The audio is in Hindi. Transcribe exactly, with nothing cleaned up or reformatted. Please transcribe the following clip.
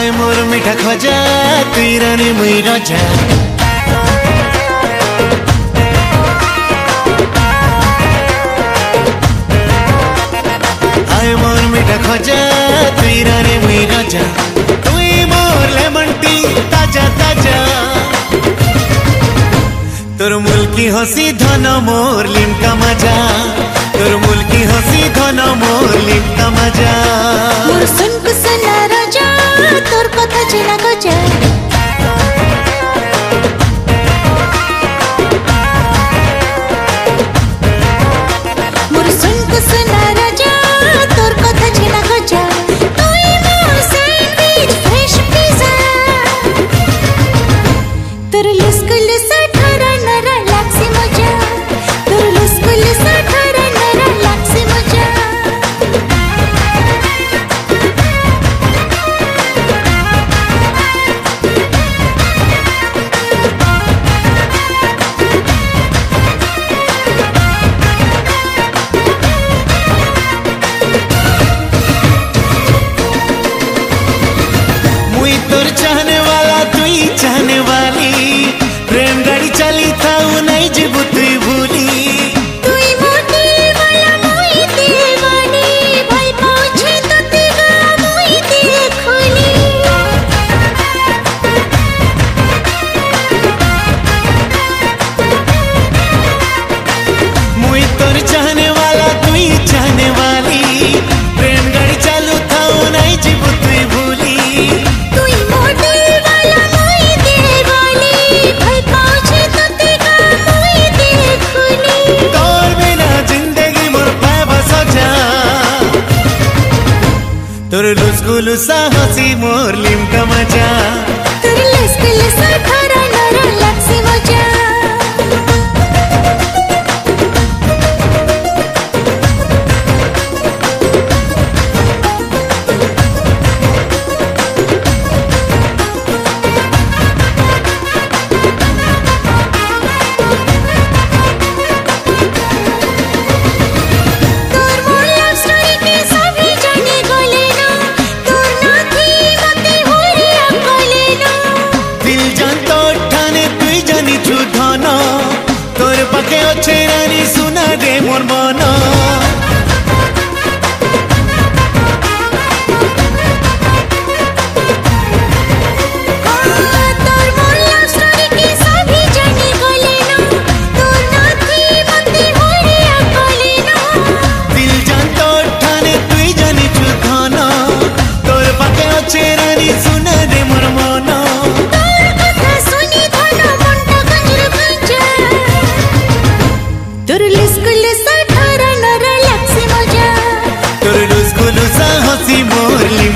आए मोर मिठा खजा तुई रानी मुई रजा आए मोर मिठा खजा तुई रानी मुई रजा तुई मोर लेमन टी ताजा ताजा तोर मुल्की हसी धन मोर लिमका मजा तोर मुल्की हसी धन मोर लिमका मजा मोर सुन कुसना राजा तोर कथा चिना गजा मोर सुन कुसना राजा तोर कथा चिना गजा तुई मोर सैंडविच फ्रेश पिज़्ज़ा तोर लुस्क लुसा ठरा नरा लाक्सी मजा तोर लुस्क लुसा ठरा नरा लाक्सी मजा तोर चाहने वाला तुई चाहने वाली प्रेम गाड़ी चली था नहीं जीबू तुई भूली तुई मोटी वाला मुई दीवानी भाई पहुंचे तो तेगा मुई देखुली मुई तोर चाहने वाला तुई चाहने वाली प्रेम गाड़ी चालू था नहीं जीबू तुई भूली तोर लुस्कुलुसा हसी मोर लिमका मजा तोर लुस्कुलुसा ठरा नरा लाक्सी मजा तोर पके अच्छे रानी सुना दे मोर मन दिल जान तो ठाने तुई जानी छु धन तोर पके अच्छे रानी सुना दे मोर मन तोर लुस्कुलुसा ठरा नरा लाक्सी मजा तोर लुस्कुलुसा हसी मोर